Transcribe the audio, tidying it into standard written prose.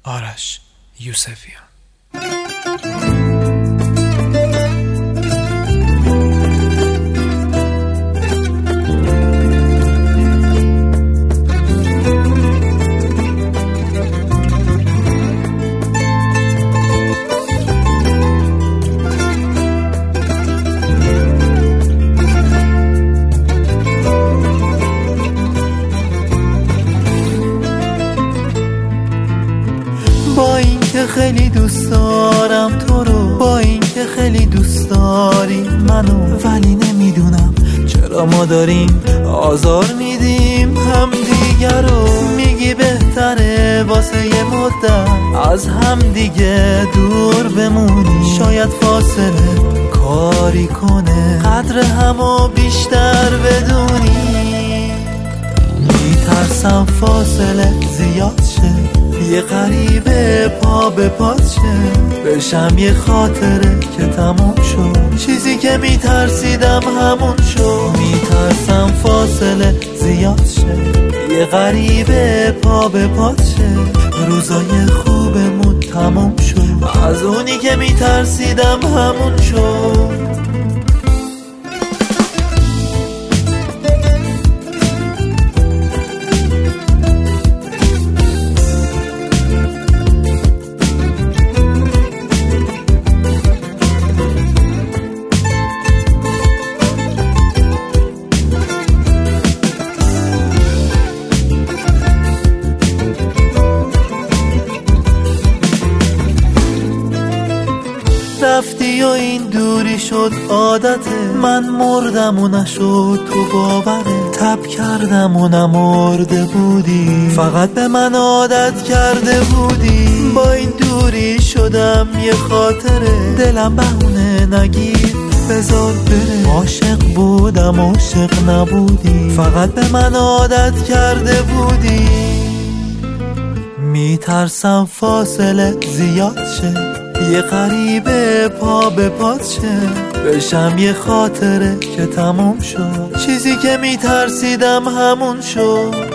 آرش یوسفیان. با اینکه خیلی دوست دارم تو رو، با اینکه خیلی دوست داری منو، ولی نمیدونم چرا ما داریم آزار میدیم هم دیگر رو. میگی بهتره واسه یه مدت از هم دیگه دور بمونی، شاید فاصله کاری کنه قدر همو بیشتر بدونی. میترسم فاصله زیاد شه، یه غریبه پا به پات شه، بشم یه خاطره که تموم شد، چیزی که میترسیدم همون شد. میترسم فاصله زیاد شه، یه غریبه پا به پات شه، روزای خوبمون تموم شد، از اونی که میترسیدم همون شد. رفتی و این دوری شد عادته، من مردم و نشد تو باوره، تب کردم و نمرده بودی، فقط به من عادت کرده بودی. با این دوری شدم یه خاطره، دلم بهونه نگیر بذار بره، عاشق بودم عاشق نبودی، فقط به من عادت کرده بودی. میترسم فاصله زیاد شه، یه غریبه پا به پات شه، بشم یه خاطره که تموم شد، چیزی که میترسیدم همون شد.